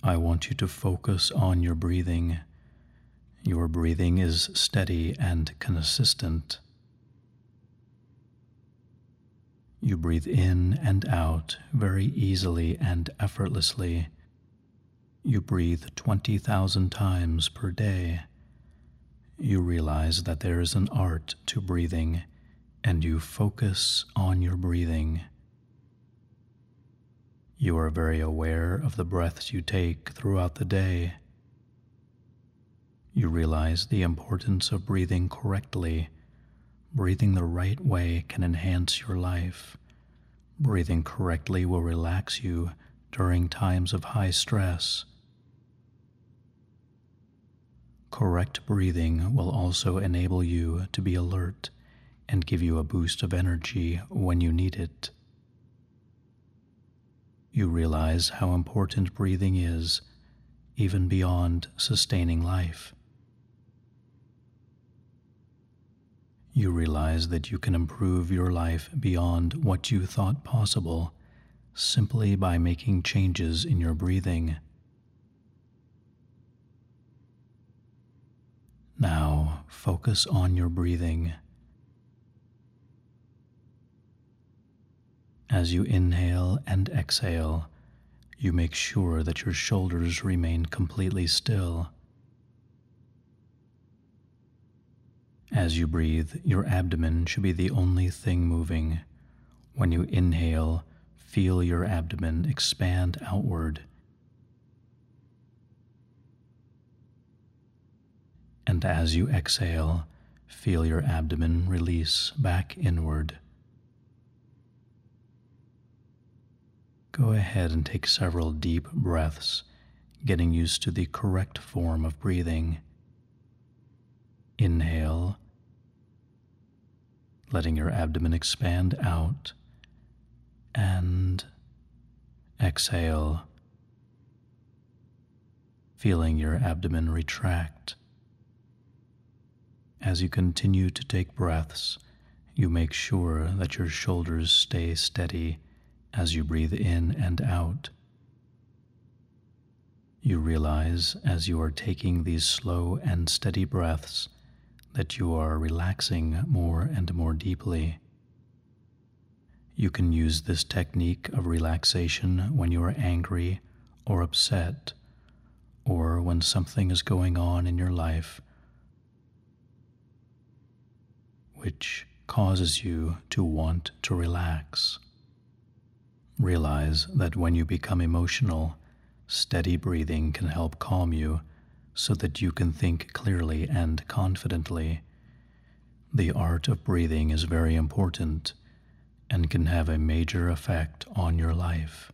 I want you to focus on your breathing. Your breathing is steady and consistent. You breathe in and out very easily and effortlessly. You breathe 20,000 times per day. You realize that there is an art to breathing, and you focus on your breathing. You are very aware of the breaths you take throughout the day. You realize the importance of breathing correctly. Breathing the right way can enhance your life. Breathing correctly will relax you during times of high stress. Correct breathing will also enable you to be alert and give you a boost of energy when you need it. You realize how important breathing is, even beyond sustaining life. You realize that you can improve your life beyond what you thought possible simply by making changes in your breathing. Now, focus on your breathing. As you inhale and exhale, you make sure that your shoulders remain completely still. As you breathe, your abdomen should be the only thing moving. When you inhale, feel your abdomen expand outward. And as you exhale, feel your abdomen release back inward. Go ahead and take several deep breaths, getting used to the correct form of breathing. Inhale, letting your abdomen expand out, and exhale, feeling your abdomen retract. As you continue to take breaths, you make sure that your shoulders stay steady as you breathe in and out. You realize as you are taking these slow and steady breaths that you are relaxing more and more deeply. You can use this technique of relaxation when you are angry or upset, or when something is going on in your life which causes you to want to relax. Realize that when you become emotional, steady breathing can help calm you so that you can think clearly and confidently. The art of breathing is very important and can have a major effect on your life.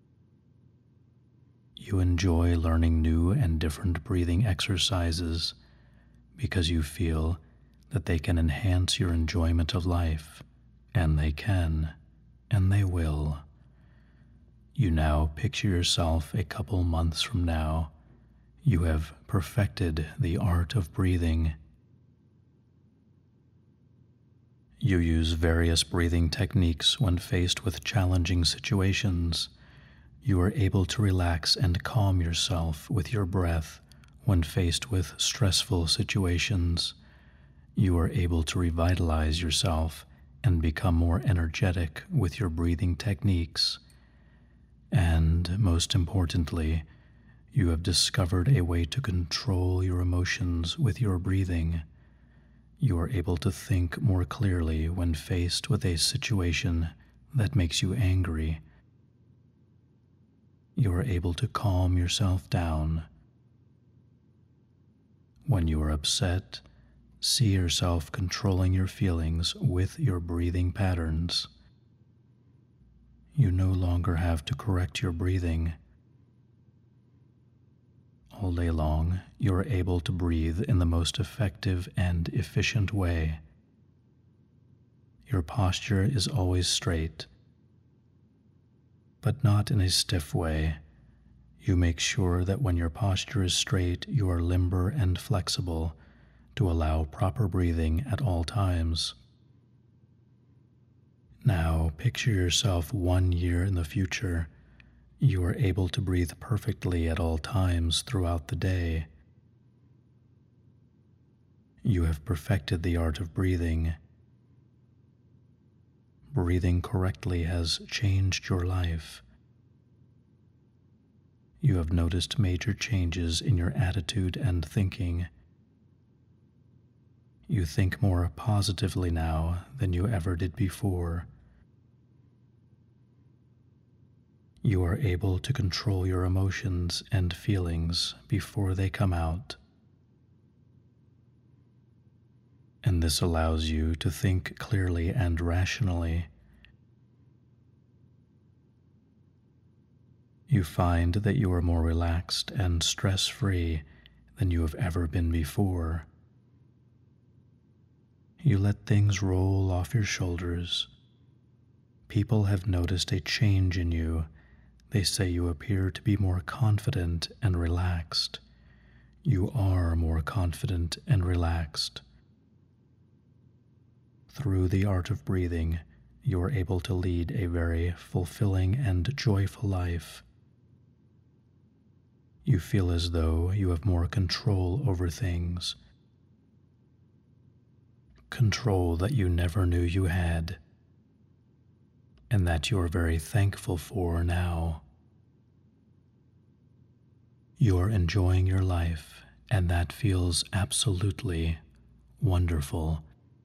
You enjoy learning new and different breathing exercises because you feel that they can enhance your enjoyment of life, and they can, and they will. You now picture yourself a couple months from now. You have perfected the art of breathing. You use various breathing techniques when faced with challenging situations. You are able to relax and calm yourself with your breath when faced with stressful situations. You are able to revitalize yourself and become more energetic with your breathing techniques. And most importantly, you have discovered a way to control your emotions with your breathing. You are able to think more clearly when faced with a situation that makes you angry. You are able to calm yourself down. When you are upset, see yourself controlling your feelings with your breathing patterns. You no longer have to correct your breathing. All day long, you are able to breathe in the most effective and efficient way. Your posture is always straight, but not in a stiff way. You make sure that when your posture is straight, you are limber and flexible to allow proper breathing at all times. Now, picture yourself 1 year in the future. You are able to breathe perfectly at all times throughout the day. You have perfected the art of breathing. Breathing correctly has changed your life. You have noticed major changes in your attitude and thinking. You think more positively now than you ever did before. You are able to control your emotions and feelings before they come out. And this allows you to think clearly and rationally. You find that you are more relaxed and stress-free than you have ever been before. You let things roll off your shoulders. People have noticed a change in you. They say you appear to be more confident and relaxed. You are more confident and relaxed. Through the art of breathing, you are able to lead a very fulfilling and joyful life. You feel as though you have more control over things. Control that you never knew you had, and that you are very thankful for now. You are enjoying your life, and that feels absolutely wonderful.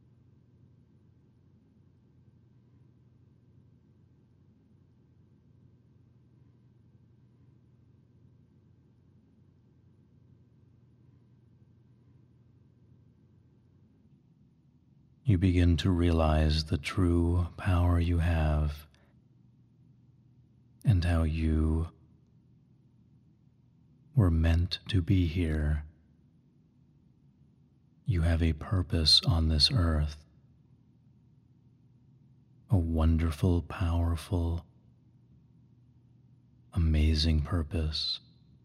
You begin to realize the true power you have and how you were meant to be here. You have a purpose on this earth, a wonderful, powerful, amazing purpose.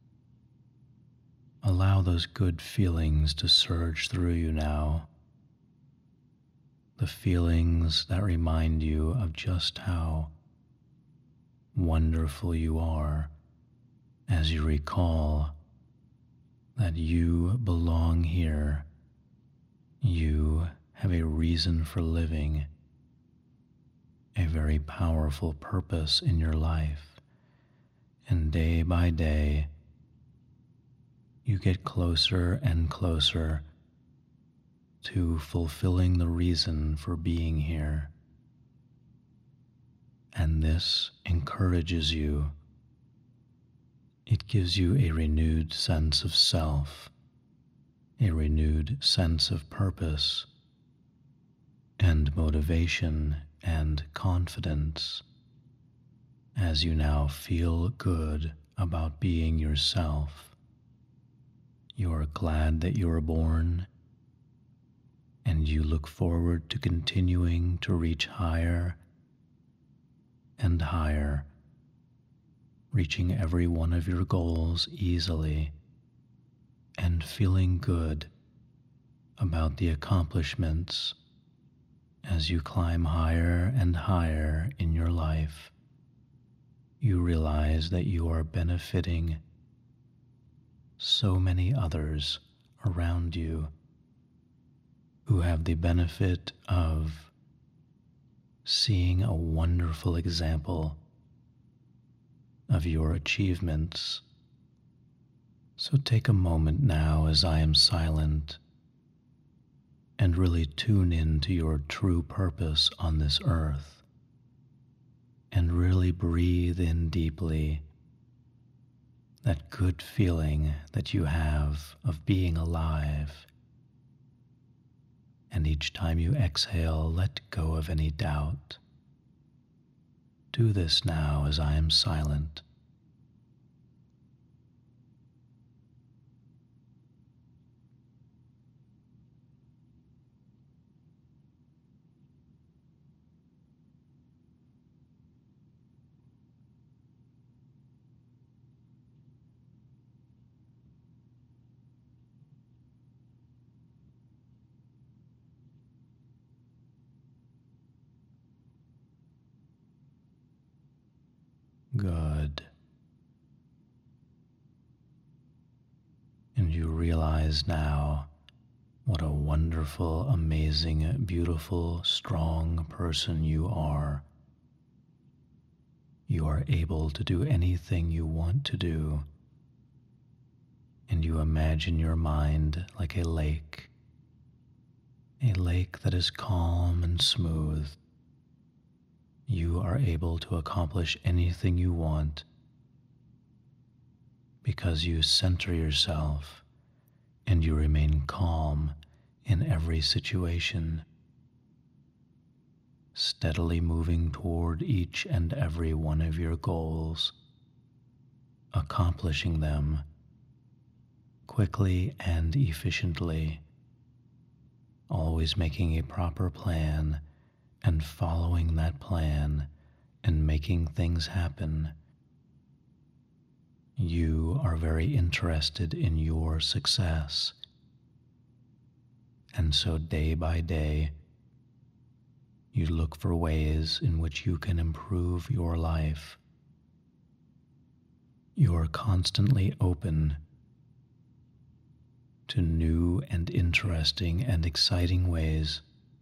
Allow those good feelings to surge through you now. The feelings that remind you of just how wonderful you are as you recall that you belong here. You have a reason for living, a very powerful purpose in your life, and day by day, you get closer and closer to fulfilling the reason for being here. And this encourages you. It gives you a renewed sense of self, a renewed sense of purpose, and motivation and confidence as you now feel good about being yourself. You are glad that you were born, and you look forward to continuing to reach higher and higher, reaching every one of your goals easily and feeling good about the accomplishments as you climb higher and higher in your life. You realize that you are benefiting so many others around you who have the benefit of seeing a wonderful example of your achievements. So take a moment now as I am silent and really tune in to your true purpose on this earth, and really breathe in deeply that good feeling that you have of being alive. And each time you exhale, let go of any doubt. Do this now as I am silent. Good. realize now what a wonderful, amazing, beautiful, strong person you are. You are able to do anything you want to do, and you imagine your mind like a lake that is calm and smooth. You are able to accomplish anything you want because you center yourself and you remain calm in every situation, steadily moving toward each and every one of your goals, accomplishing them quickly and efficiently, always making a proper plan and following that plan and making things happen. You are very interested in your success. And so day by day, you look for ways in which you can improve your life. You are constantly open to new and interesting and exciting ways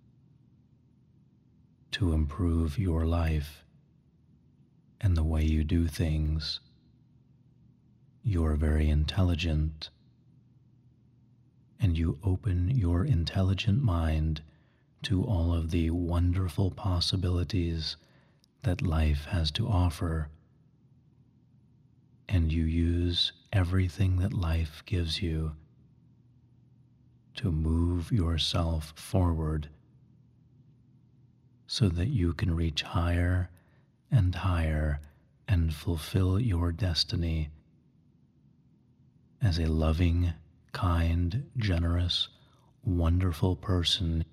to improve your life and the way you do things. You are very intelligent, and you open your intelligent mind to all of the wonderful possibilities that life has to offer, and you use everything that life gives you to move yourself forward so that you can reach higher and higher and fulfill your destiny as a loving, kind, generous, wonderful person.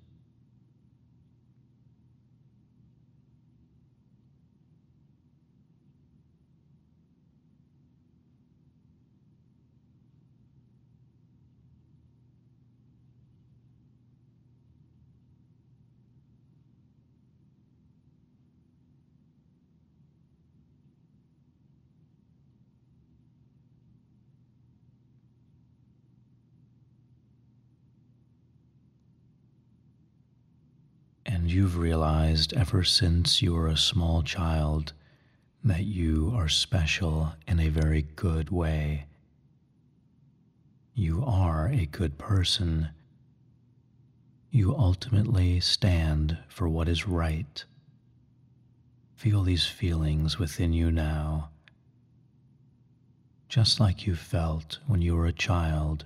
And you've realized ever since you were a small child that you are special in a very good way. You are a good person. You ultimately stand for what is right. Feel these feelings within you now, just like you felt when you were a child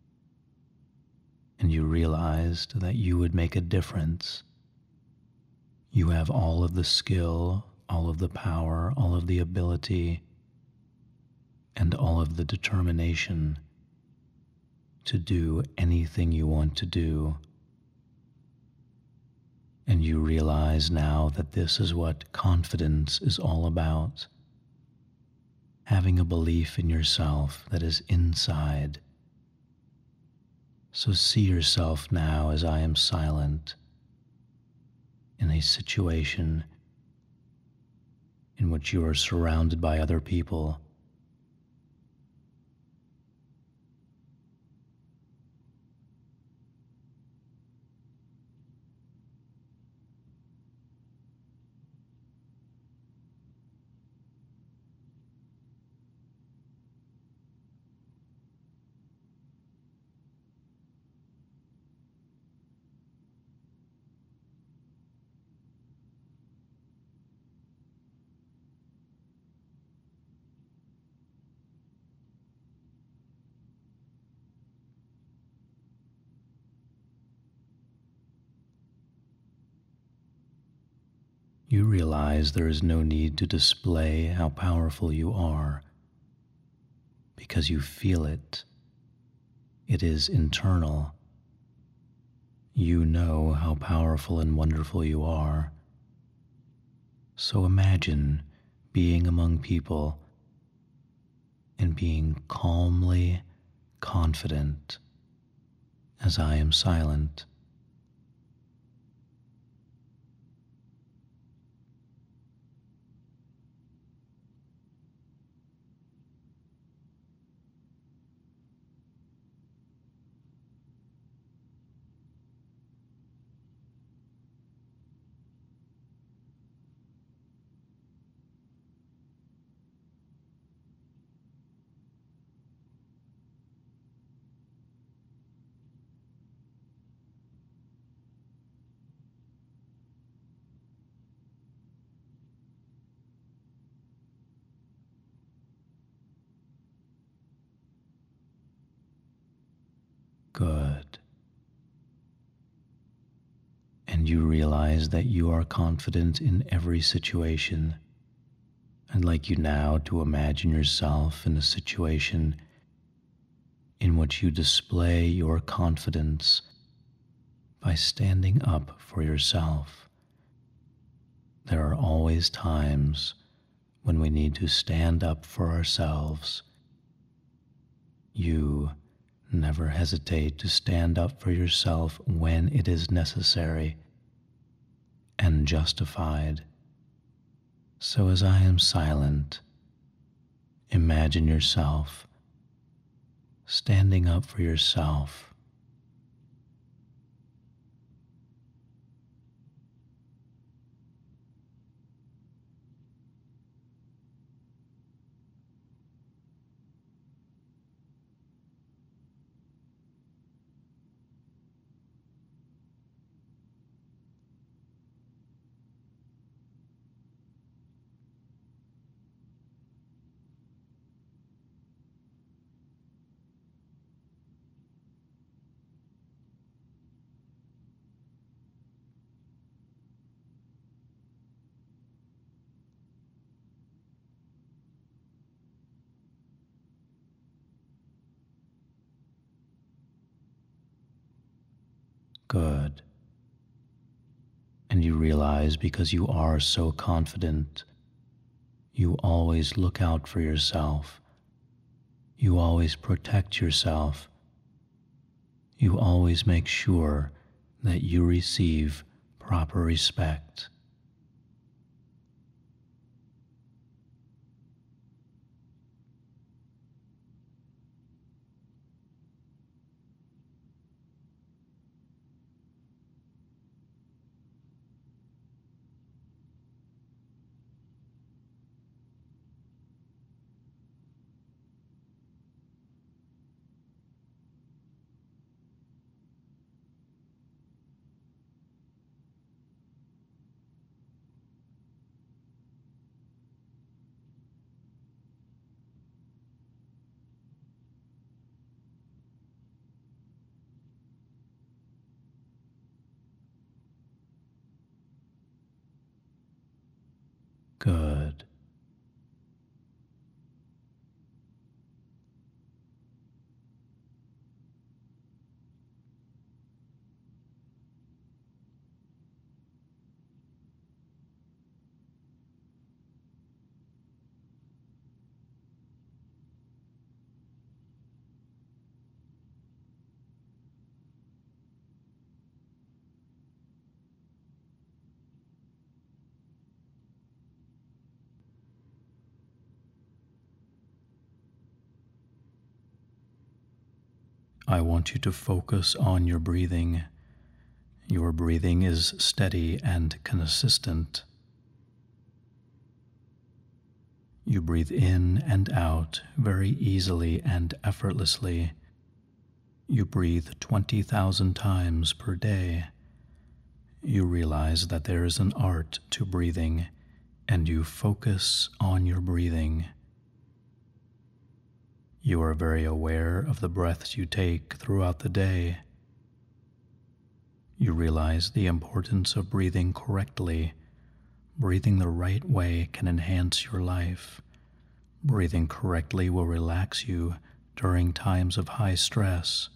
and you realized that you would make a difference. You have all of the skill, all of the power, all of the ability, and all of the determination to do anything you want to do. And you realize now that this is what confidence is all about. Having a belief in yourself that is inside. So see yourself now as I am silent in a situation in which you are surrounded by other people. You realize there is no need to display how powerful you are because you feel it. It is internal. You know how powerful and wonderful you are. So imagine being among people and being calmly confident as I am silent. and you realize that you are confident in every situation. I'd like you now to imagine yourself in a situation in which you display your confidence by standing up for yourself. There are always times when we need to stand up for ourselves. You never hesitate to stand up for yourself when it is necessary and justified. So as I am silent, imagine yourself standing up for yourself. Good. And you realize because you are so confident, you always look out for yourself. You always protect yourself. You always make sure that you receive proper respect. Good. I want you to focus on your breathing. Your breathing is steady and consistent. You breathe in and out very easily and effortlessly. You breathe 20,000 times per day. You realize that there is an art to breathing, and you focus on your breathing. You are very aware of the breaths you take throughout the day. You realize the importance of breathing correctly. Breathing the right way can enhance your life. Breathing correctly will relax you during times of high stress.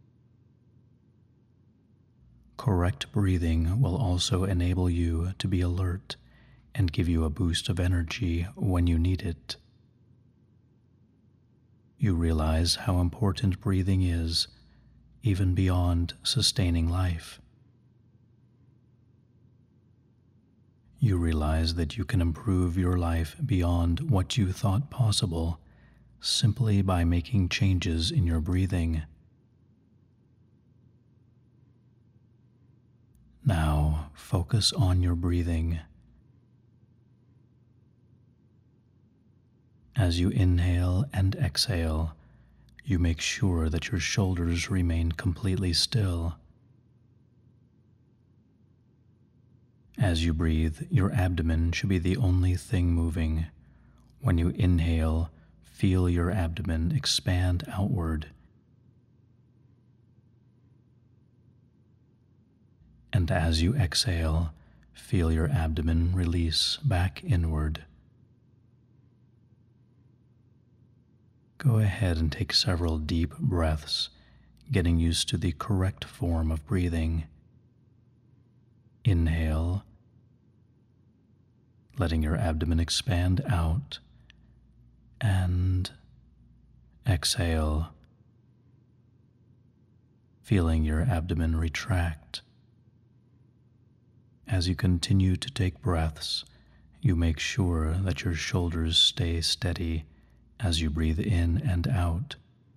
Correct breathing will also enable you to be alert and give you a boost of energy when you need it. You realize how important breathing is, even beyond sustaining life. You realize that you can improve your life beyond what you thought possible simply by making changes in your breathing. Now, focus on your breathing. As you inhale and exhale, you make sure that your shoulders remain completely still. As you breathe, your abdomen should be the only thing moving. When you inhale, feel your abdomen expand outward. And as you exhale, feel your abdomen release back inward. Go ahead and take several deep breaths, getting used to the correct form of breathing. Inhale, letting your abdomen expand out, and exhale, feeling your abdomen retract. As you continue to take breaths, you make sure that your shoulders stay steady as you breathe in and out.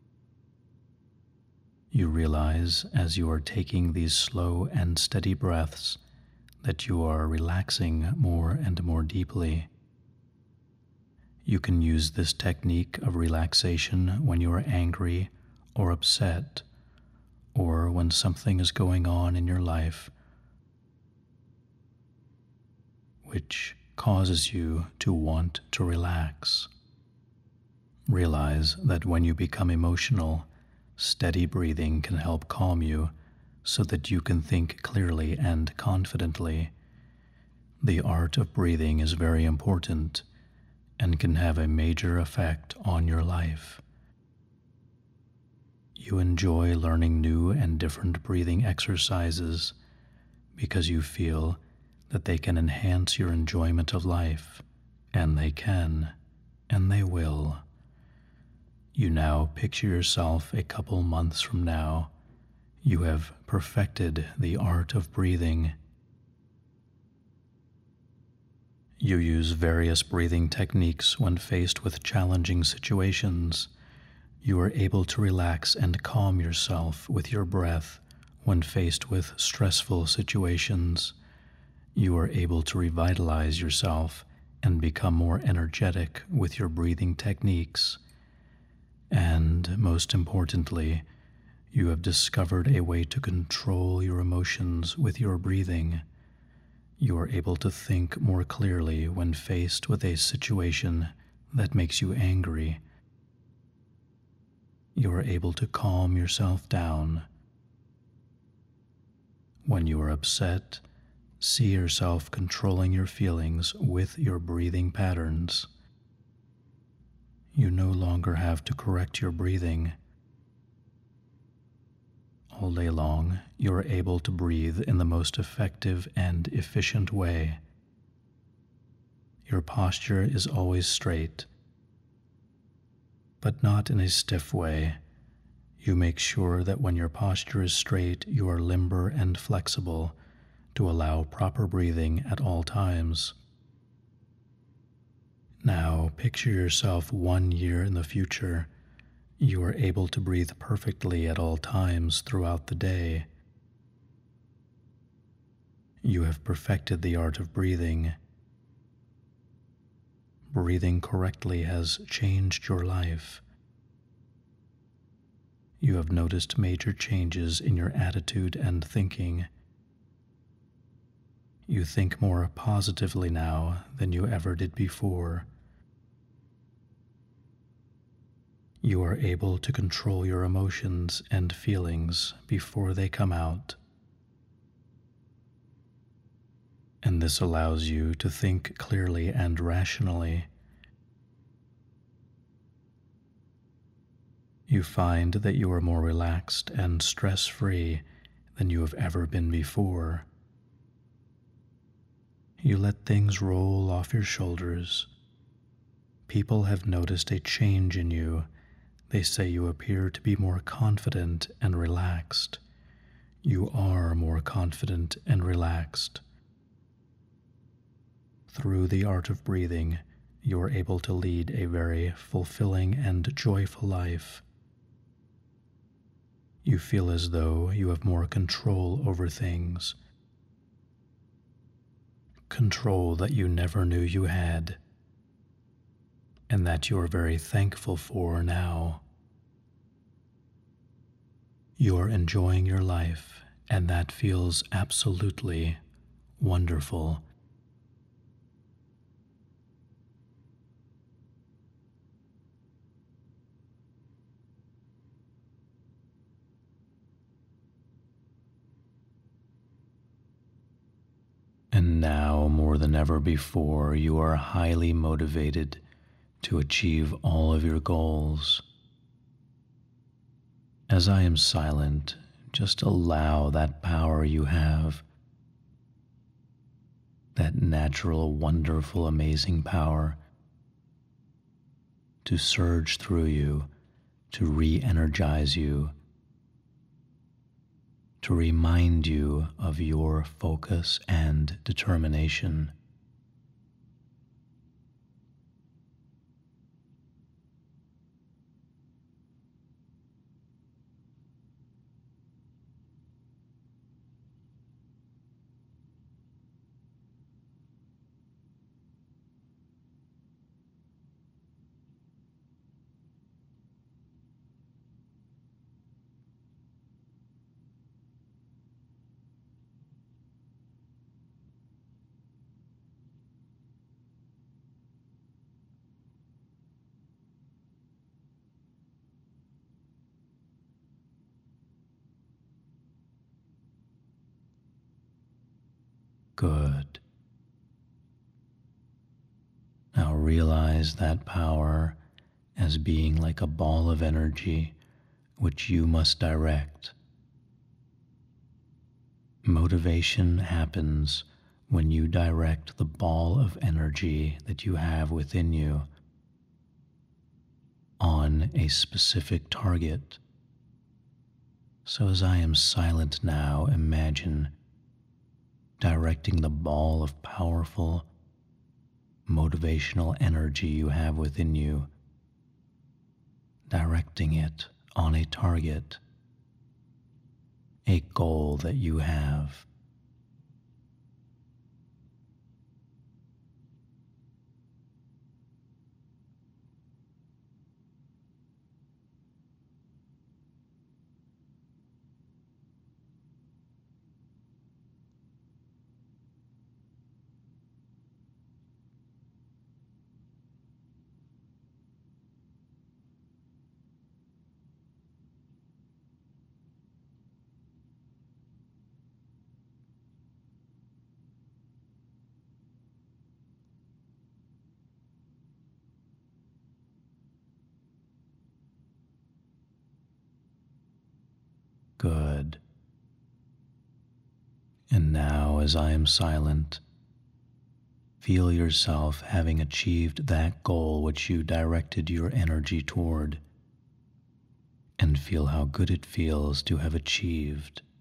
You realize as you are taking these slow and steady breaths that you are relaxing more and more deeply. You can use this technique of relaxation when you are angry or upset, or when something is going on in your life which causes you to want to relax. Realize that when you become emotional, steady breathing can help calm you so that you can think clearly and confidently. The art of breathing is very important and can have a major effect on your life. You enjoy learning new and different breathing exercises because you feel that they can enhance your enjoyment of life, and they can, and they will. You now picture yourself a couple months from now. You have perfected the art of breathing. You use various breathing techniques when faced with challenging situations. You are able to relax and calm yourself with your breath when faced with stressful situations. You are able to revitalize yourself and become more energetic with your breathing techniques. And most importantly, you have discovered a way to control your emotions with your breathing. You are able to think more clearly when faced with a situation that makes you angry. You are able to calm yourself down. When you are upset, see yourself controlling your feelings with your breathing patterns. You no longer have to correct your breathing. All day long, you are able to breathe in the most effective and efficient way. Your posture is always straight, but not in a stiff way. You make sure that when your posture is straight, you are limber and flexible to allow proper breathing at all times. Now, picture yourself 1 year in the future. You are able to breathe perfectly at all times throughout the day. You have perfected the art of breathing. Breathing correctly has changed your life. You have noticed major changes in your attitude and thinking. You think more positively now than you ever did before. You are able to control your emotions and feelings before they come out. And this allows you to think clearly and rationally. You find that you are more relaxed and stress-free than you have ever been before. You let things roll off your shoulders. People have noticed a change in you. They say you appear to be more confident and relaxed. You are more confident and relaxed. Through the art of breathing, you are able to lead a very fulfilling and joyful life. You feel as though you have more control over things. Control that you never knew you had, and that you are very thankful for now. You are enjoying your life, and that feels absolutely wonderful. And now, more than ever before, you are highly motivated to achieve all of your goals. As I am silent, just allow that power you have, that natural, wonderful, amazing power, to surge through you, to re-energize you, to remind you of your focus and determination. Good. Now realize that power as being like a ball of energy which you must direct. Motivation happens when you direct the ball of energy that you have within you on a specific target. So as I am silent now, imagine directing the ball of powerful, motivational energy you have within you, directing it on a target, a goal that you have. Good. And now, as I am silent, feel yourself having achieved that goal which you directed your energy toward, and feel how good it feels to have achieved